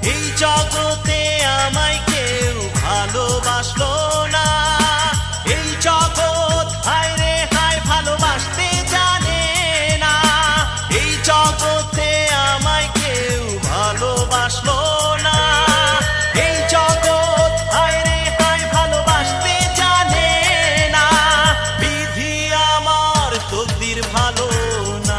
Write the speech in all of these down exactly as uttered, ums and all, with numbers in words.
এই জগতে আমায় কেউ ভালোবাসলো না। এই জগৎ হায় রে হায় ভালোবাসতে জানে না। এই জগতে আমায় কেউ ভালোবাসলো না। এই জগৎ হায় রে হায় ভালোবাসতে জানে না। বিধি আমার তকদির ভালো না।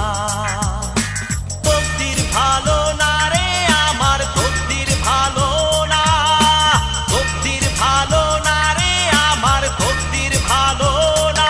তকদির ভালো না রে আমার, তকদির ভালো না। তকদির ভালো না রে আমার, তকদির ভালো না।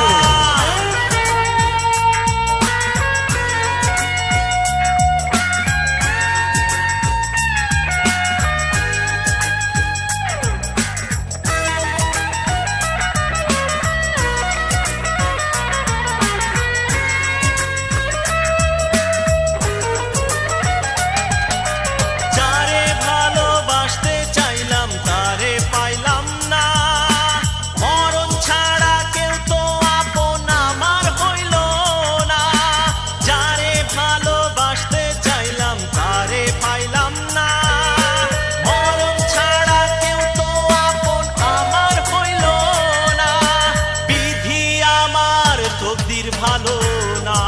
যারে ভালোবাসতে চাইলাম তারে পাইলাম না। মরণ ছাড়া কেউ তো আপন আমার হইল না। যারে ভালোবাসতে চাইলাম তারে পাইলাম না। মরণ ছাড়া কেউ তো আপন আমার হইল না। বিধি আমার তকদির ভালো না।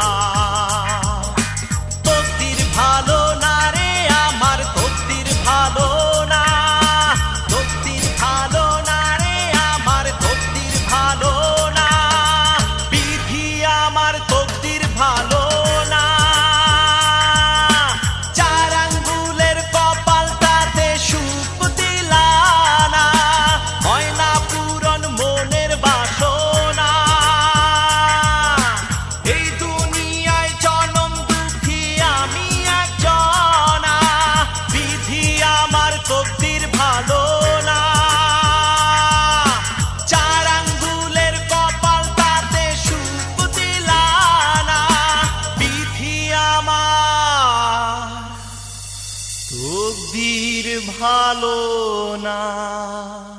তকদির ভালো না রে আমার, তকদির ভালো না। তকদির ভালো না রে আমার, তকদির ভালো না। বিধি আমার তকদির ভালো না। চার আঙ্গুলের কপালটাতে সুখ দিলা না। হয় না পূরণ মনের বাসনা। এই দুনিয়ায় জনম দুঃখী আমি একজনা। বিধি আমার তকদির ভালো না। চার আঙ্গুলের কপালটাতে সুখ দিলা না। বিধি আমার তকদির ভালো না।